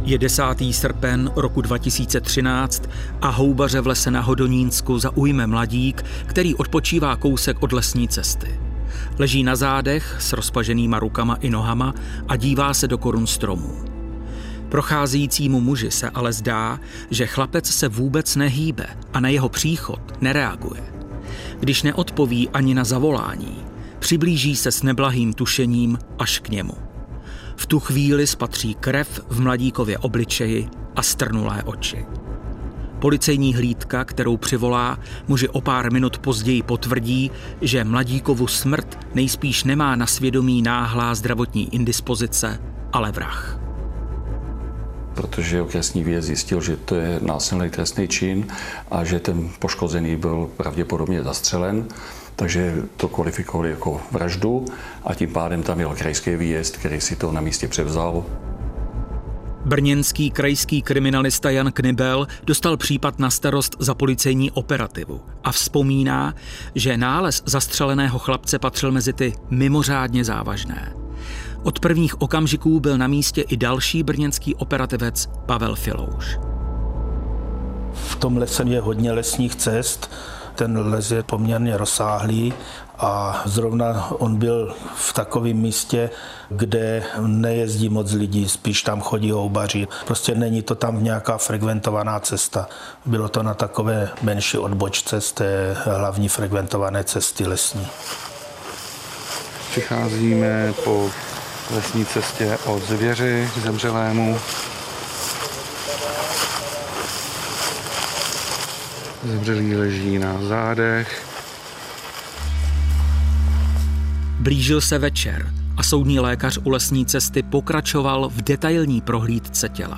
Je 10. srpen roku 2013 a houbaře v lese na Hodonínsku zaujme mladík, který odpočívá kousek od lesní cesty. Leží na zádech s rozpaženýma rukama i nohama a dívá se do korun stromů. Procházejícímu muži se ale zdá, že chlapec se vůbec nehýbe a na jeho příchod nereaguje. Když neodpoví ani na zavolání, přiblíží se s neblahým tušením až k němu. V tu chvíli spatří krev v mladíkově obličeji a strnulé oči. Policejní hlídka, kterou přivolá, muži o pár minut později potvrdí, že mladíkovu smrt nejspíš nemá na svědomí náhlá zdravotní indispozice, ale vrah. Protože okresní věc zjistil, že to je násilný trestný čin a že ten poškozený byl pravděpodobně zastřelen, takže to kvalifikovali jako vraždu a tím pádem tam byl krajský výjezd, který si to na místě převzal. Brněnský krajský kriminalista Jan Knibel dostal případ na starost za policejní operativu a vzpomíná, že nález zastřeleného chlapce patřil mezi ty mimořádně závažné. Od prvních okamžiků byl na místě i další brněnský operativec Pavel Filouš. V tom lese je hodně lesních cest, ten les je poměrně rozsáhlý a zrovna on byl v takovém místě, kde nejezdí moc lidí, spíš tam chodí houbaři. Prostě není to tam nějaká frekventovaná cesta. Bylo to na takové menší odbočce z té hlavní frekventované cesty lesní. Přicházíme po lesní cestě od zvěři k zemřelému. Zemřelý leží na zádech. Blížil se večer a soudní lékař u lesní cesty pokračoval v detailní prohlídce těla.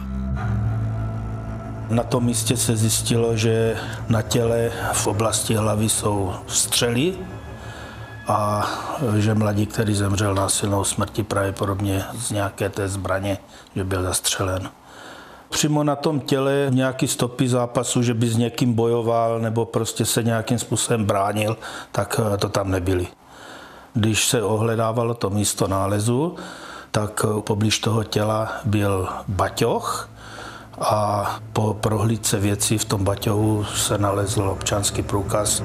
Na tom místě se zjistilo, že na těle v oblasti hlavy jsou střely a že mladík, který zemřel násilnou smrtí, pravděpodobně z nějaké té zbraně, že byl zastřelen. Přímo na tom těle nějaký stopy zápasu, že by s někým bojoval nebo prostě se nějakým způsobem bránil, tak to tam nebyly. Když se ohledávalo to místo nálezu, tak poblíž toho těla byl baťoch a po prohlídce věcí v tom baťohu se nalezl občanský průkaz.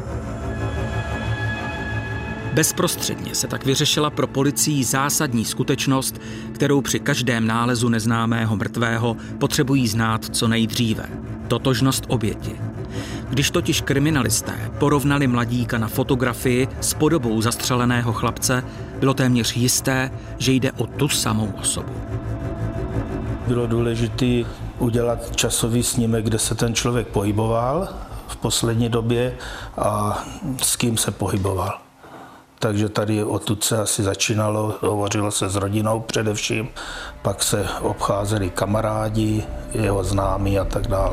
Bezprostředně se tak vyřešila pro policii zásadní skutečnost, kterou při každém nálezu neznámého mrtvého potřebují znát co nejdříve. Totožnost oběti. Když totiž kriminalisté porovnali mladíka na fotografii s podobou zastřeleného chlapce, bylo téměř jisté, že jde o tu samou osobu. Bylo důležité udělat časový snímek, kde se ten člověk pohyboval v poslední době a s kým se pohyboval. Takže tady odtud se asi začínalo, hovořilo se s rodinou především, pak se obcházeli kamarádi, jeho známí a tak dále.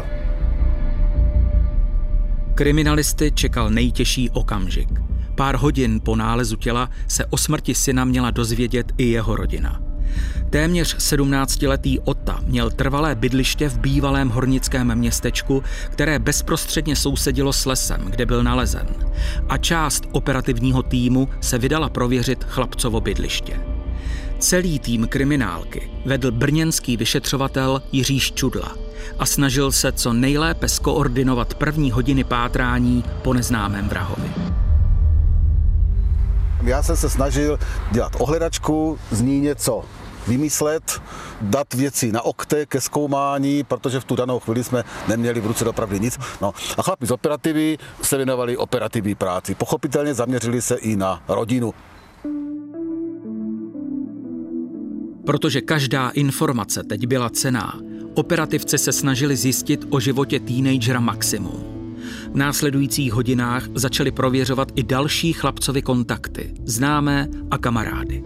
Kriminalisty čekal nejtěžší okamžik. Pár hodin po nálezu těla se o smrti syna měla dozvědět i jeho rodina. Téměř 17letý Ota měl trvalé bydliště v bývalém hornickém městečku, které bezprostředně sousedilo s lesem, kde byl nalezen. A část operativního týmu se vydala prověřit chlapcovo bydliště. Celý tým kriminálky vedl brněnský vyšetřovatel Jiří Ščudla a snažil se co nejlépe skoordinovat první hodiny pátrání po neznámém vrahovi. Já jsem se snažil dělat ohledačku, z ní něco vymyslet, dát věci na okte ke zkoumání, protože v tu danou chvíli jsme neměli v ruce dopravdy nic. No. A chlapi z operativy se věnovali operativní práci. Pochopitelně zaměřili se i na rodinu. Protože každá informace teď byla cenná, operativci se snažili zjistit o životě teenagera maximum. V následujících hodinách začali prověřovat i další chlapcovi kontakty, známé a kamarády.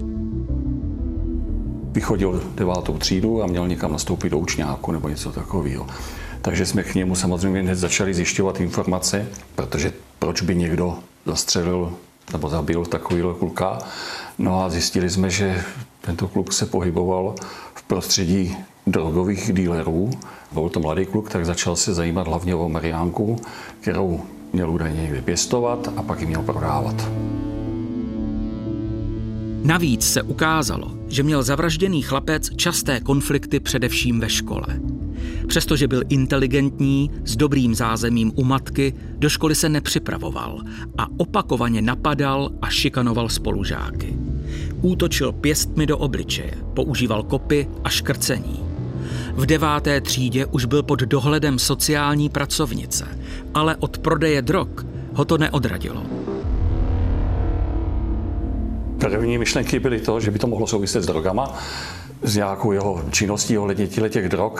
Vychodil 9. třídu a měl někam nastoupit do učňáku nebo něco takového. Takže jsme k němu samozřejmě hned začali zjišťovat informace, protože proč by někdo zastřelil nebo zabil takovýhle kluka. No a zjistili jsme, že tento kluk se pohyboval v prostředí drogových dílerů. Byl to mladý kluk, tak začal se zajímat hlavně o Mariánku, kterou měl údajně někde pěstovat a pak ji měl prodávat. Navíc se ukázalo, že měl zavražděný chlapec časté konflikty především ve škole. Přestože byl inteligentní, s dobrým zázemím u matky, do školy se nepřipravoval a opakovaně napadal a šikanoval spolužáky. Útočil pěstmi do obličeje, používal kopy a škrcení. V 9. třídě už byl pod dohledem sociální pracovnice, ale od prodeje drog ho to neodradilo. První myšlenky byly to, že by to mohlo souviset s drogama, s nějakou jeho činností ohledně těch drog.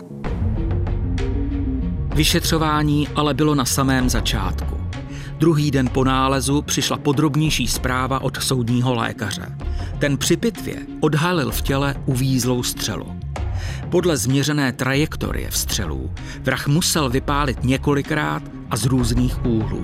Vyšetřování ale bylo na samém začátku. Druhý den po nálezu přišla podrobnější zpráva od soudního lékaře. Ten při pitvě odhalil v těle uvízlou střelu. Podle změřené trajektorie vstřelů vrah musel vypálit několikrát a z různých úhlů.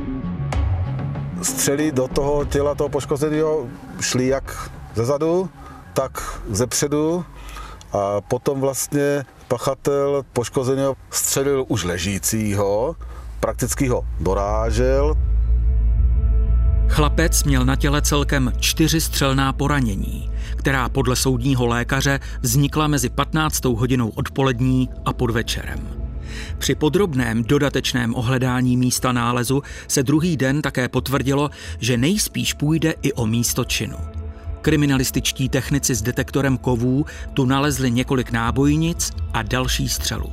Střely do toho těla toho poškozeného šly jak zezadu, tak zepředu a potom vlastně pachatel poškozeného střelil už ležícího, prakticky ho dorážel. Chlapec měl na těle celkem 4 střelná poranění, která podle soudního lékaře vznikla mezi 15. hodinou odpolední a podvečerem. Při podrobném dodatečném ohledání místa nálezu se druhý den také potvrdilo, že nejspíš půjde i o místo činu. Kriminalističtí technici s detektorem kovů tu nalezli několik nábojnic a další střelu.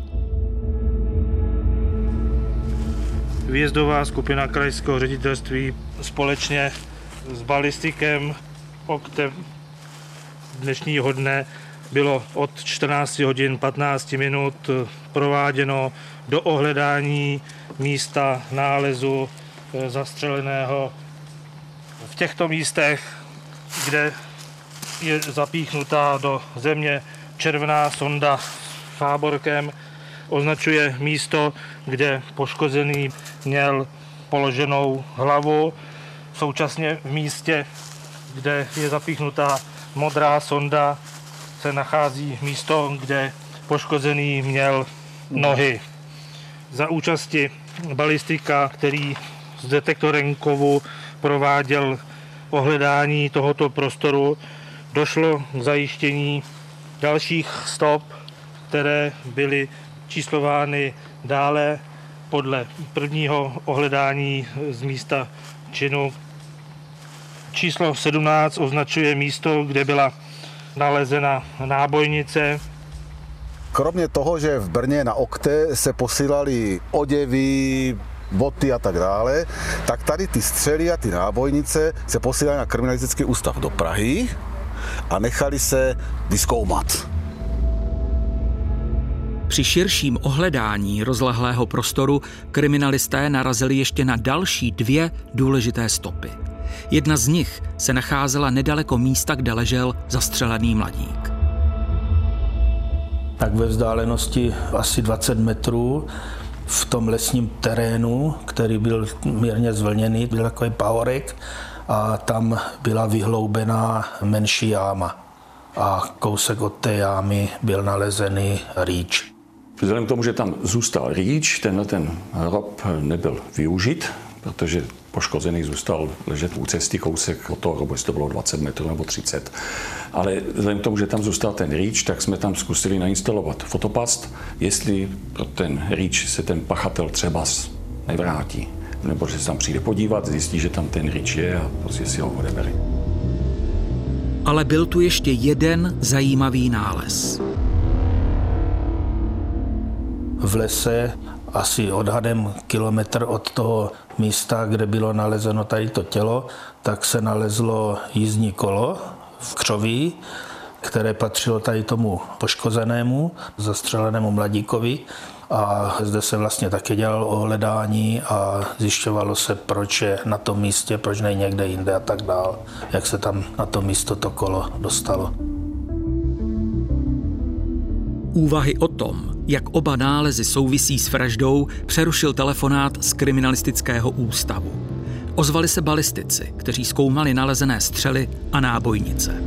Výjezdová skupina krajského ředitelství společně s balistikem OKTEM dnešního dne bylo od 14 hodin 15 minut prováděno do ohledání místa nálezu zastřeleného v těchto místech, kde je zapíchnutá do země červená sonda s fáborkem, označuje místo, kde poškozený měl položenou hlavu. Současně v místě, kde je zapíchnutá modrá sonda, se nachází místo, kde poškozený měl nohy. Za účasti balistika, který s detektorem kovu prováděl ohledání tohoto prostoru, došlo k zajištění dalších stop, které byly číslovány dále podle prvního ohledání z místa činu. Číslo 17 označuje místo, kde byla nalezena nábojnice. Kromě toho, že v Brně na OKTE se posílali oděvy, boty a tak dále, tak tady ty střely a ty nábojnice se posílali na kriminalistický ústav do Prahy a nechali se vyzkoumat. Při širším ohledání rozlehlého prostoru kriminalisté narazili ještě na další 2 důležité stopy. Jedna z nich se nacházela nedaleko místa, kde ležel zastřelený mladík. Tak ve vzdálenosti asi 20 metrů v tom lesním terénu, který byl mírně zvlněný, byl takový pahorek a tam byla vyhloubená menší jáma. A kousek od té jámy byl nalezený rýč. Vzhledem k tomu, že tam zůstal rýč, ten hrob nebyl využit, protože poškozený zůstal ležet u cesty kousek od toho hrobu, jestli to bylo 20 metrů nebo 30. Ale vzhledem k tomu, že tam zůstal ten rýč, tak jsme tam zkusili nainstalovat fotopast, jestli pro ten rýč se ten pachatel třeba nevrátí. Nebo že se tam přijde podívat, zjistí, že tam ten rýč je a prostě si ho odebere. Ale byl tu ještě jeden zajímavý nález. V lese, asi odhadem kilometr od toho místa, kde bylo nalezeno tady to tělo, tak se nalezlo jízdní kolo v křoví, které patřilo tady tomu poškozenému, zastřelenému mladíkovi. A zde se vlastně také dělalo ohledání a zjišťovalo se, proč je na tom místě, proč nej někde jinde a tak dál, jak se tam na to místo to kolo dostalo. Úvahy o tom, jak oba nálezy souvisí s vraždou, přerušil telefonát z kriminalistického ústavu. Ozvali se balistici, kteří zkoumali nalezené střely a nábojnice.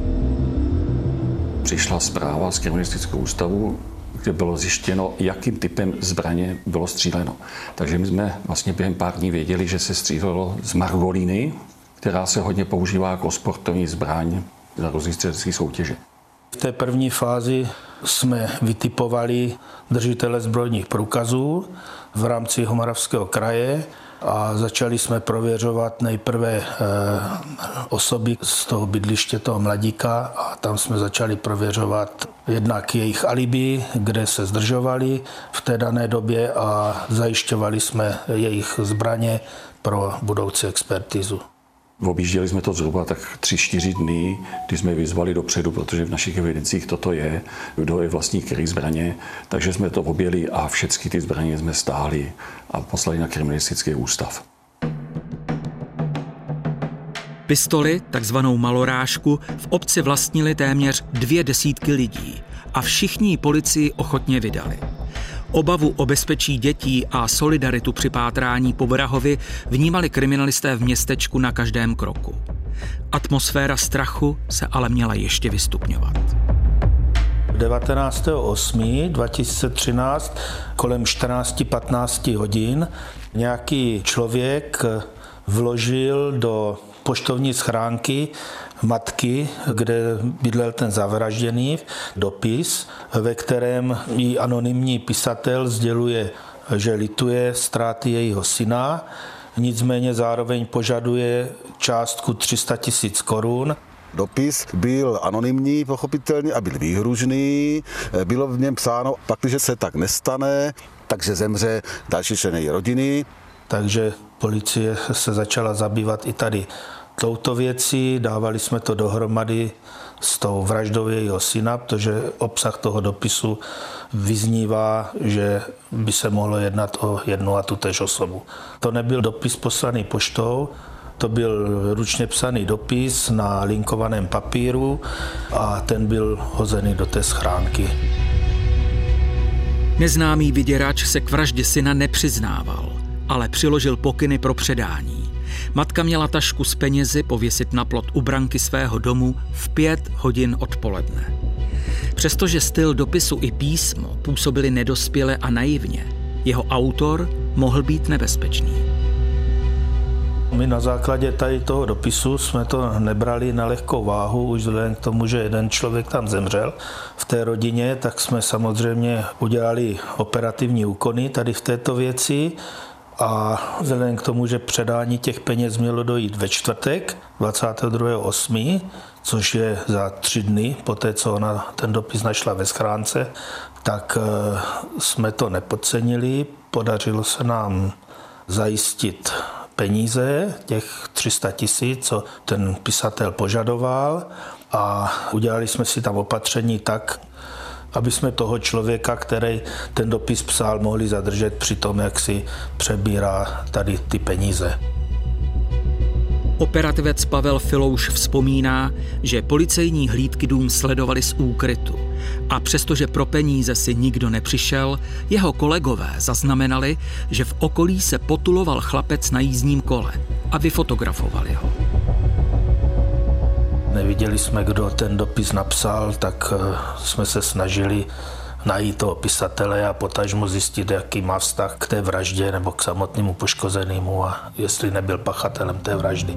Přišla zpráva z kriminalistického ústavu, kde bylo zjištěno, jakým typem zbraně bylo stříleno. Takže my jsme vlastně během pár dní věděli, že se střílelo z margolíny, která se hodně používá jako sportovní zbraň na různých střeleckých soutěže. V té první fázi jsme vytipovali držitele zbrojních průkazů v rámci Jihomoravského kraje a začali jsme prověřovat nejprve osoby z toho bydliště toho mladíka a tam jsme začali prověřovat jednak jejich alibi, kde se zdržovali v té dané době a zajišťovali jsme jejich zbraně pro budoucí expertizu. Objížděli jsme to zhruba tak 3-4 dny, kdy jsme vyzvali dopředu, protože v našich evidencích toto je, kdo je vlastník kterých zbraně, takže jsme to objeli a všechny ty zbraně jsme stáhli a poslali na kriminalistický ústav. Pistoli, takzvanou malorážku, v obci vlastnili téměř 200 lidí a všichni ji policii ochotně vydali. Obavu o bezpečí dětí a solidaritu při pátrání po vrahovi vnímali kriminalisté v městečku na každém kroku. Atmosféra strachu se ale měla ještě vystupňovat. 19.8.2013 kolem 14-15 hodin nějaký člověk vložil do poštovní schránky matky, kde bydlel ten zavražděný, dopis, ve kterém jí anonymní pisatel sděluje, že lituje ztráty jejího syna, nicméně zároveň požaduje částku 300 000 korun. Dopis byl anonymní, pochopitelně, a byl výhružný. Bylo v něm psáno, pakliže se tak nestane, takže zemře další člen její rodiny. Takže policie se začala zabývat i tady touto věcí, dávali jsme to dohromady s tou vraždou jejího syna, protože obsah toho dopisu vyznívá, že by se mohlo jednat o jednu a tutéž osobu. To nebyl dopis poslaný poštou, to byl ručně psaný dopis na linkovaném papíru a ten byl hozený do té schránky. Neznámý vyděrač se k vraždě syna nepřiznával, ale přiložil pokyny pro předání. Matka měla tašku s penězi pověsit na plot u branky svého domu v 5 hodin odpoledne. Přestože styl dopisu i písmo působili nedospěle a naivně, jeho autor mohl být nebezpečný. My na základě tady toho dopisu jsme to nebrali na lehkou váhu, už vzhledem k tomu, že jeden člověk tam zemřel v té rodině, tak jsme samozřejmě udělali operativní úkony tady v této věci. A vzhledem k tomu, že předání těch peněz mělo dojít ve čtvrtek 22.8., což je za 3 dny po té, co ona ten dopis našla ve schránce, tak jsme to nepodcenili. Podařilo se nám zajistit peníze, těch 300 000, co ten pisatel požadoval, a udělali jsme si tam opatření tak, aby jsme toho člověka, který ten dopis psal, mohli zadržet při tom, jak si přebírá tady ty peníze. Operativec Pavel Filouš vzpomíná, že policejní hlídky dům sledovali z úkrytu a přestože pro peníze si nikdo nepřišel, jeho kolegové zaznamenali, že v okolí se potuloval chlapec na jízdním kole a vyfotografovali ho. Neviděli jsme, kdo ten dopis napsal, tak jsme se snažili najít toho pisatele a potažmo zjistit, jaký má vztah k té vraždě nebo k samotnému poškozenému a jestli nebyl pachatelem té vraždy.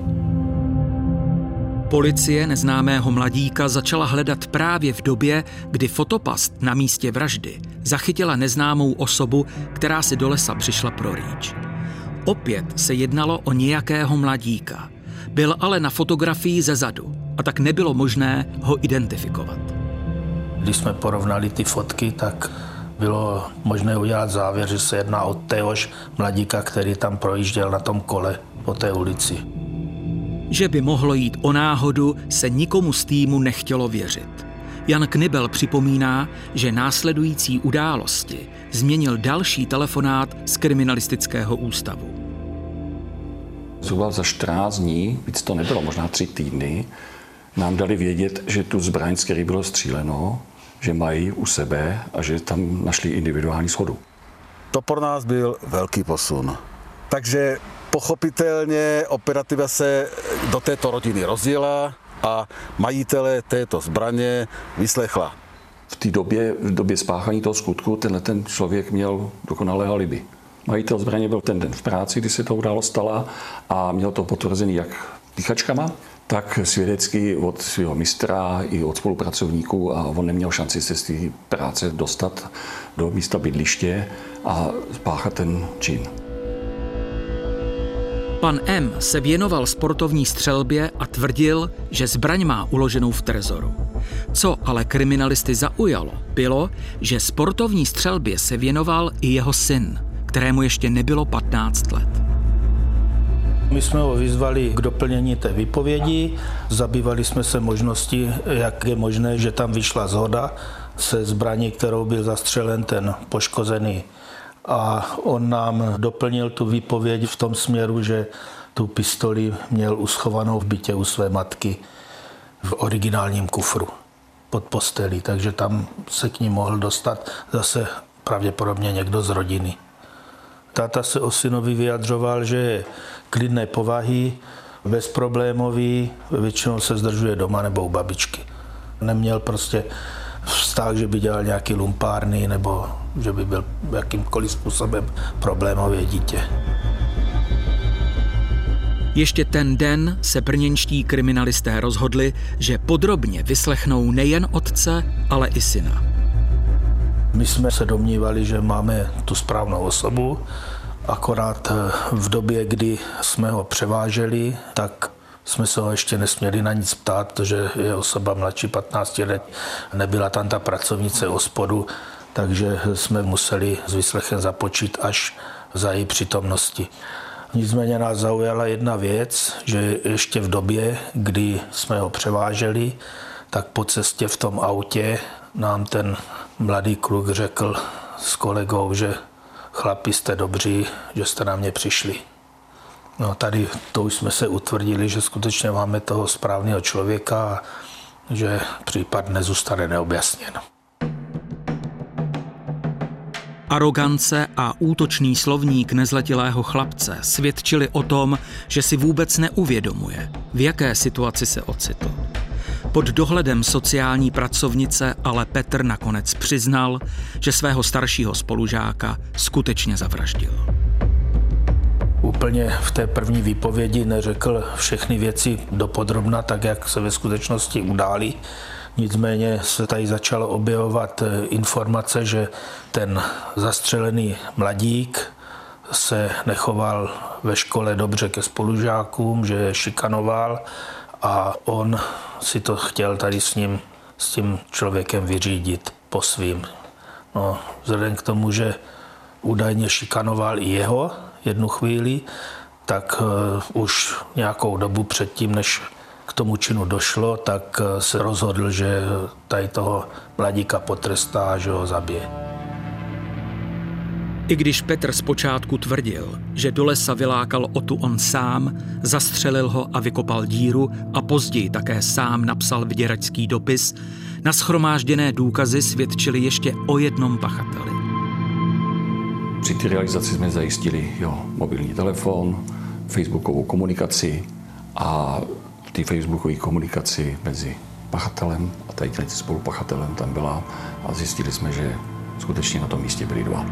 Policie neznámého mladíka začala hledat právě v době, kdy fotopast na místě vraždy zachytila neznámou osobu, která si do lesa přišla prorýč. Opět se jednalo o nějakého mladíka. Byl ale na fotografii ze zadu a tak nebylo možné ho identifikovat. Když jsme porovnali ty fotky, tak bylo možné udělat závěr, že se jedná o téhož mladíka, který tam projížděl na tom kole po té ulici. Že by mohlo jít o náhodu, se nikomu z týmu nechtělo věřit. Jan Knibel připomíná, že následující události změnil další telefonát z kriminalistického ústavu. Zhruba za 14 dní, víc to nebylo, možná 3 týdny, nám dali vědět, že tu zbraň, z které bylo stříleno, že mají u sebe a že tam našli individuální shodu. To pro nás byl velký posun. Takže pochopitelně operativa se do této rodiny rozjela a majitele této zbraně vyslechla. V době spáchání toho skutku ten člověk měl dokonalé alibi. Majitel zbraně byl ten den v práci, kdy se to událost stala a měl to potvrzený jak píchačkama, tak svědecky od svého mistra i od spolupracovníků a on neměl šanci se z té práce dostat do místa bydliště a spáchat ten čin. Pan M. se věnoval sportovní střelbě a tvrdil, že zbraň má uloženou v trezoru. Co ale kriminalisty zaujalo, bylo, že sportovní střelbě se věnoval i jeho syn, kterému ještě nebylo 15 let. My jsme ho vyzvali k doplnění té výpovědi, zabývali jsme se možností, jak je možné, že tam vyšla shoda se zbraní, kterou byl zastřelen ten poškozený. A on nám doplnil tu výpověď v tom směru, že tu pistoli měl uschovanou v bytě u své matky v originálním kufru pod postelí, takže tam se k ní mohl dostat zase pravděpodobně někdo z rodiny. Táta se o synovi vyjadřoval, že je klidné povahy, bezproblémový, většinou se zdržuje doma nebo u babičky. Neměl prostě vztah, že by dělal nějaký lumpárny nebo že by byl jakýmkoliv způsobem problémové dítě. Ještě ten den se brněnští kriminalisté rozhodli, že podrobně vyslechnou nejen otce, ale i syna. My jsme se domnívali, že máme tu správnou osobu, akorát v době, kdy jsme ho převáželi, tak jsme se ho ještě nesměli na nic ptát, protože je osoba mladší 15 let, nebyla tam ta pracovnice OSPODu, takže jsme museli s výslechem započít až za její přítomnosti. Nicméně nás zaujala jedna věc, že ještě v době, kdy jsme ho převáželi, tak po cestě v tom autě nám ten mladý kluk řekl s kolegou, že chlapi, jste dobří, že jste na mě přišli. No tady to už jsme se utvrdili, že skutečně máme toho správného člověka a že případ nezůstane neobjasněn. Arogance a útočný slovník nezletilého chlapce svědčili o tom, že si vůbec neuvědomuje, v jaké situaci se ocitl. Pod dohledem sociální pracovnice ale Petr nakonec přiznal, že svého staršího spolužáka skutečně zavraždil. Úplně v té první výpovědi neřekl všechny věci dopodrobna, tak jak se ve skutečnosti udály. Nicméně se tady začalo objevovat informace, že ten zastřelený mladík se nechoval ve škole dobře ke spolužákům, že je šikanoval a on si to chtěl tady s tím člověkem vyřídit po svým. No, vzhledem k tomu, že údajně šikanoval i jeho jednu chvíli, tak už nějakou dobu předtím, než k tomu činu došlo, tak se rozhodl, že tady toho mladíka potrestá a že ho zabije. I když Petr zpočátku tvrdil, že do lesa vylákal Otu on sám, zastřelil ho a vykopal díru a později také sám napsal vyděračský dopis, nashromážděné důkazy svědčily ještě o jednom pachateli. Při té realizaci jsme zajistili mobilní telefon, facebookovou komunikaci a v té facebookové komunikaci mezi pachatelem a tady spolupachatelem tam byla a zjistili jsme, že skutečně na tom místě byli dva.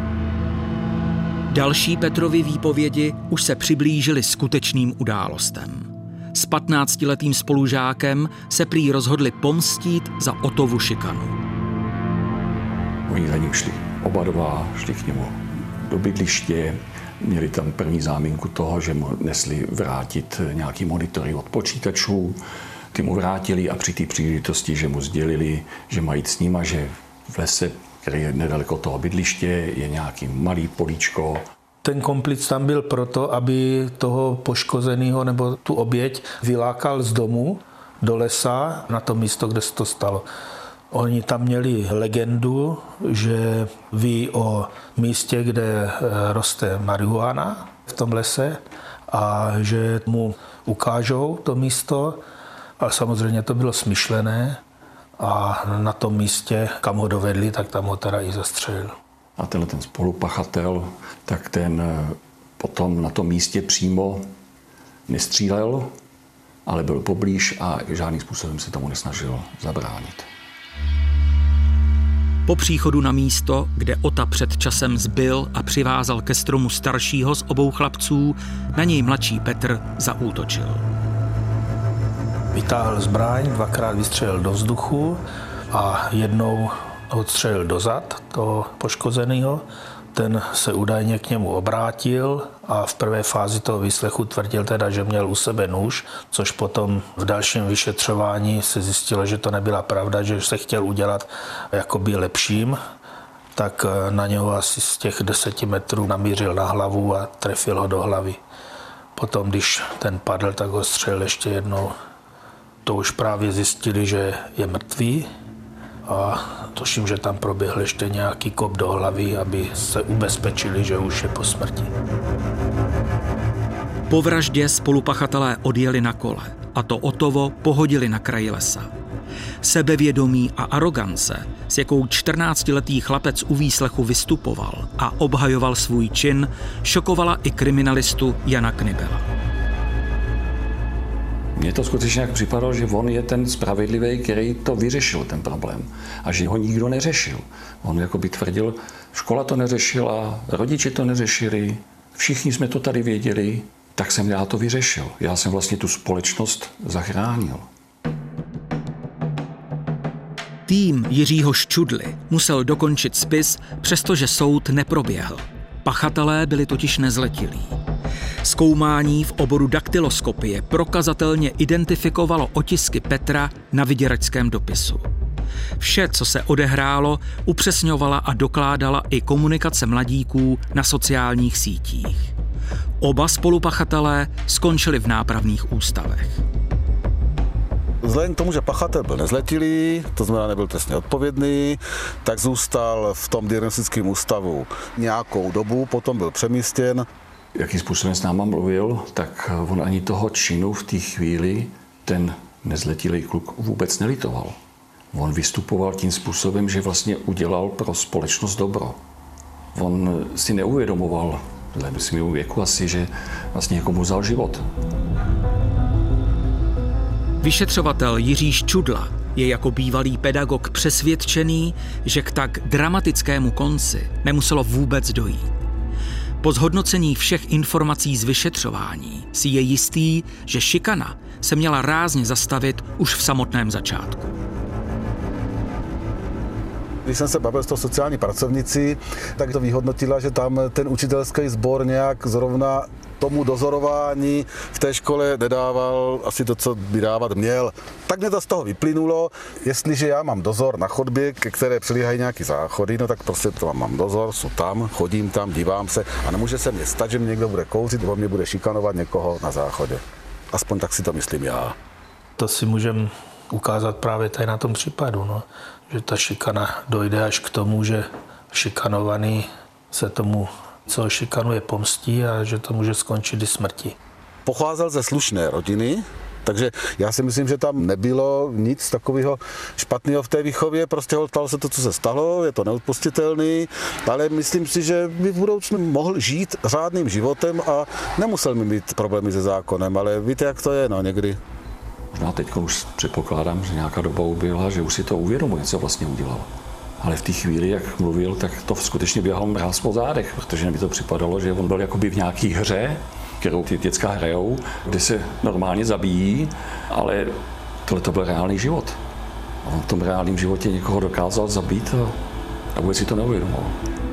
Další Petrovy výpovědi už se přiblížily skutečným událostem. S 15letým spolužákem se prý rozhodli pomstít za Otovu šikanu. Oni za ním šli oba dva, šli k němu do bydliště, měli tam první záminku toho, že mu nesli vrátit nějaký monitory od počítačů. Ty mu vrátili a při té příležitosti, že mu sdělili, že mají jít s ním a že v lese, který je nedaleko toho bydliště, je nějaký malý políčko. Ten komplic tam byl proto, aby toho poškozeného nebo tu oběť vylákal z domu do lesa na to místo, kde se to stalo. Oni tam měli legendu, že ví o místě, kde roste marihuana v tom lese a že mu ukážou to místo, ale samozřejmě to bylo smyšlené a na tom místě, kam ho dovedli, tak tam ho teda i zastřelil. A ten spolupachatel, tak ten potom na tom místě přímo nestřílel, ale byl poblíž a žádným způsobem se tomu nesnažil zabránit. Po příchodu na místo, kde Ota před časem zbyl a přivázal ke stromu staršího z obou chlapců, na něj mladší Petr zaútočil. Vytáhl zbraň, 2krát vystřelil do vzduchu a jednou odstřelil do zad toho poškozeného. Ten se údajně k němu obrátil a v prvé fázi toho výslechu tvrdil teda, že měl u sebe nůž, což potom v dalším vyšetřování se zjistilo, že to nebyla pravda, že se chtěl udělat jakoby lepším, tak na něho asi z těch 10 metrů namířil na hlavu a trefil ho do hlavy. Potom, když ten padl, tak ho střelil ještě jednou. To už právě zjistili, že je mrtvý a tuším, že tam proběhl ještě nějaký kop do hlavy, aby se ubezpečili, že už je po smrti. Po vraždě spolupachatelé odjeli na kole a to Otovo pohodili na kraji lesa. Sebevědomí a arogance, s jakou 14letý chlapec u výslechu vystupoval a obhajoval svůj čin, šokovala i kriminalistu Jana Knibela. Mně to skutečně jak připadalo, že on je ten spravedlivý, který to vyřešil, ten problém. A že ho nikdo neřešil. On jakoby tvrdil, škola to neřešila, rodiče to neřešili, všichni jsme to tady věděli, tak jsem já to vyřešil. Já jsem vlastně tu společnost zachránil. Tým Jiřího Ščudly musel dokončit spis, přestože soud neproběhl. Pachatelé byli totiž nezletilí. Zkoumání v oboru daktyloskopie prokazatelně identifikovalo otisky Petra na vyděračském dopisu. Vše, co se odehrálo, upřesňovala a dokládala i komunikace mladíků na sociálních sítích. Oba spolupachatelé skončili v nápravných ústavech. Vzhledem k tomu, že pachatel byl nezletilý, to znamená nebyl trestně odpovědný, tak zůstal v tom diagnostickém ústavu nějakou dobu, potom byl přemístěn. Jakým způsobem s náma mluvil, tak on ani toho činu v té chvíli ten nezletilý kluk vůbec nelitoval. On vystupoval tím způsobem, že vlastně udělal pro společnost dobro. On si neuvědomoval, vzhledem k svému věku asi, že vlastně někomu vzal život. Vyšetřovatel Jiří Ščudla je jako bývalý pedagog přesvědčený, že k tak dramatickému konci nemuselo vůbec dojít. Po zhodnocení všech informací z vyšetřování si je jistý, že šikana se měla rázně zastavit už v samotném začátku. Když jsem se bavil s tou sociální pracovnicí, tak to vyhodnotila, že tam ten učitelský sbor nějak zrovna tomu dozorování v té škole nedával asi to, co by dávat měl. Tak mě to z toho vyplynulo, jestliže já mám dozor na chodbě, ke které přilíhají nějaký záchody, no tak prostě to mám dozor, jsou tam, chodím tam, dívám se a nemůže se mně stát, že mě někdo bude kouřit nebo mě bude šikanovat někoho na záchodě. Aspoň tak si to myslím já. To si můžeme ukázat právě tady na tom případu, no. Že ta šikana dojde až k tomu, že šikanovaný se tomu, co šikanuje, pomstí a že to může skončit i smrtí. Pocházel ze slušné rodiny, takže já si myslím, že tam nebylo nic takového špatného v té výchově, prostě stalo se to, co se stalo, je to neodpustitelný, ale myslím si, že by v budoucnu mohl žít řádným životem a nemusel mi mít problémy se zákonem, ale víte, jak to je, no někdy. Možná teď už předpokládám, že nějaká doba uběhla, že už si to uvědomuje, co vlastně udělal. Ale v té chvíli, jak mluvil, tak to skutečně běhal mráz po zádech, protože mi to připadalo, že on byl jakoby v nějaký hře, kterou ty děcka hrajou, kde se normálně zabíjí, ale tohle to byl reálný život. A on v tom reálném životě někoho dokázal zabít a vůbec si to neuvědomoval.